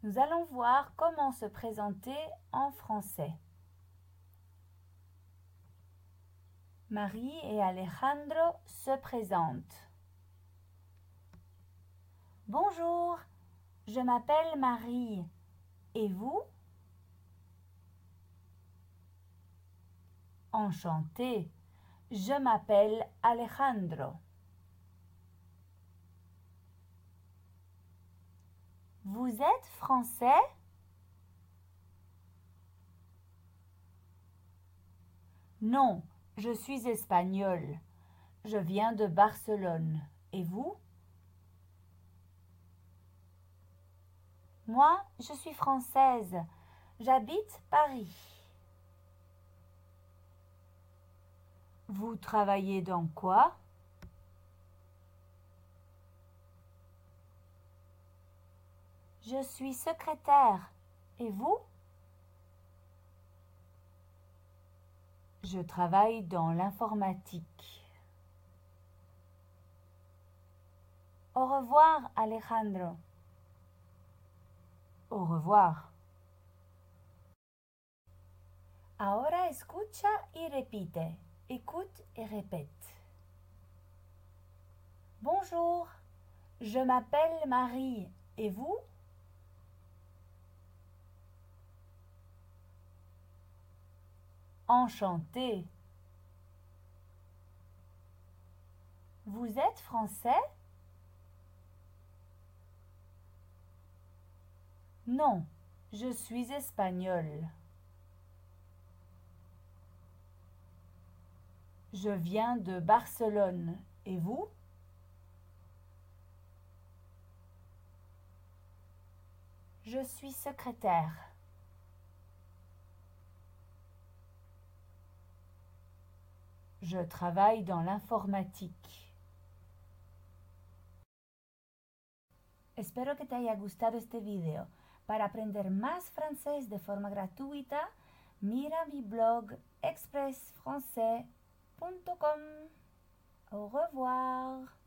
Nous allons voir comment se présenter en français. Marie et Alejandro se présentent. Bonjour, je m'appelle Marie. Et vous? Enchanté, je m'appelle Alejandro. Vous êtes français? Non, je suis espagnol. Je viens de Barcelone. Et vous? Moi, je suis française. J'habite Paris. Vous travaillez dans quoi? Je suis secrétaire. Et vous? Je travaille dans l'informatique. Au revoir, Alejandro. Au revoir. Ahora escucha y repite. Écoute et répète. Bonjour, je m'appelle Marie. Et vous? Enchanté. Vous êtes français? Non, je suis espagnol. Je viens de Barcelone. Et vous? Je suis secrétaire. Je travaille dans l'informatique. Espero que te haya gustado este video. Para aprender más francés de forma gratuita, mira mi blog expressfrancais.com. Au revoir.